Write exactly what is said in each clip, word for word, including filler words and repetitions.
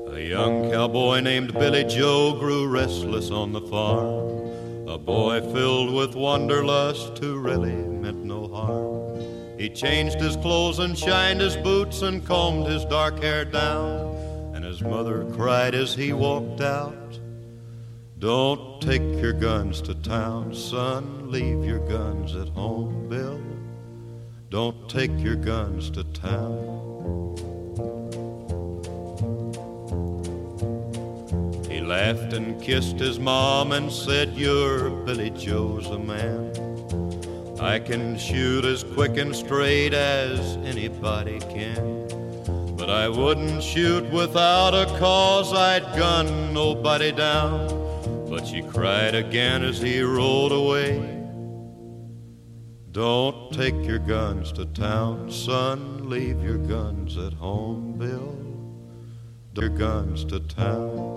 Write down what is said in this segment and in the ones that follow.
A young cowboy named Billy Joe grew restless on the farm, a boy filled with wanderlust who really meant no harm. He changed his clothes and shined his boots and combed his dark hair down, and his mother cried as he walked out, "Don't take your guns to town, son, leave your guns at home, Bill. Don't take your guns to town." He laughed and kissed his mom and said, "You're Billy Joe's a man. I can shoot as quick and straight as anybody can. But I wouldn't shoot without a cause, I'd gun nobody down." But she cried again as he rode away, "Don't take your guns to town, son, leave your guns at home, Bill. Your guns to town."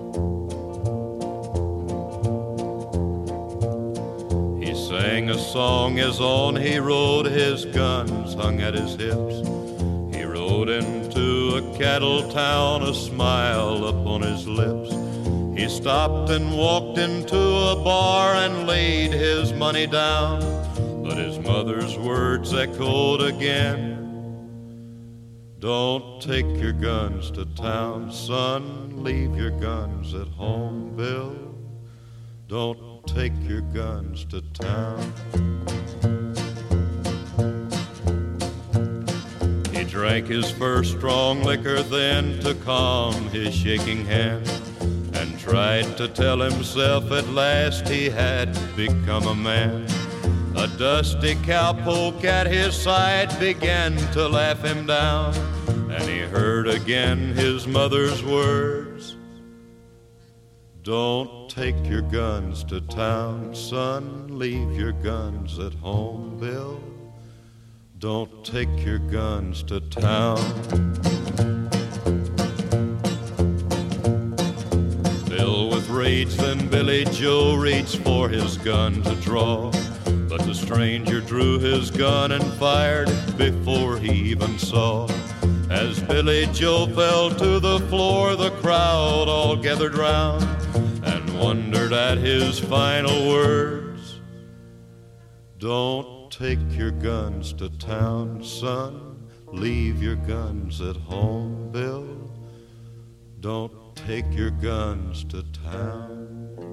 He sang a song as on he rode, his guns hung at his hips. He rode into a cattle town, a smile upon his lips. He stopped and walked into a bar and laid his money down, but his mother's words echoed again, "Don't take your guns to town, son, leave your guns at home, Bill. Don't take your guns to town." He drank his first strong liquor then to calm his shaking hand, and tried to tell himself at last he had become a man. A dusty cowpoke at his side began to laugh him down, and he heard again his mother's words, "Don't take your guns to town, son, leave your guns at home, Bill. Don't take your guns to town." Filled with rage, then Billy Joe reached for his gun to draw, but the stranger drew his gun and fired before he even saw. As Billy Joe fell to the floor, the crowd all gathered round and wondered at his final words, "Don't take your guns to town, son, leave your guns at home, Bill. Don't take your guns to town."